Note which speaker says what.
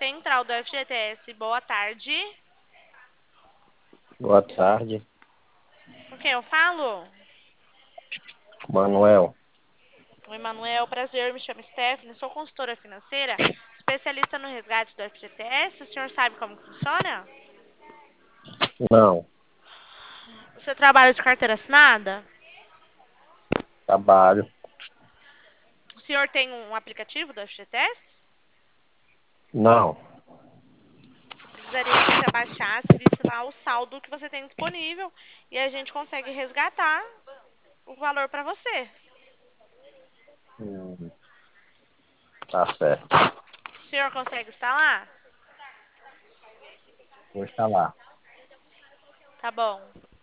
Speaker 1: Central do FGTS. Boa tarde.
Speaker 2: Boa tarde,
Speaker 1: Com quem eu falo?
Speaker 2: Manuel.
Speaker 1: Oi, Manuel. Prazer, me chamo Stephanie. Sou consultora financeira, especialista no resgate do FGTS. O senhor sabe como que funciona?
Speaker 2: Não,
Speaker 1: Você trabalha de carteira assinada?
Speaker 2: trabalho.
Speaker 1: O senhor tem um aplicativo do FGTS?
Speaker 2: Não.
Speaker 1: Eu precisaria que você baixasse, visse lá o saldo que você tem disponível e a gente consegue resgatar o valor para você.
Speaker 2: Hum, tá certo.
Speaker 1: O senhor consegue instalar?
Speaker 2: Vou instalar.
Speaker 1: Tá bom.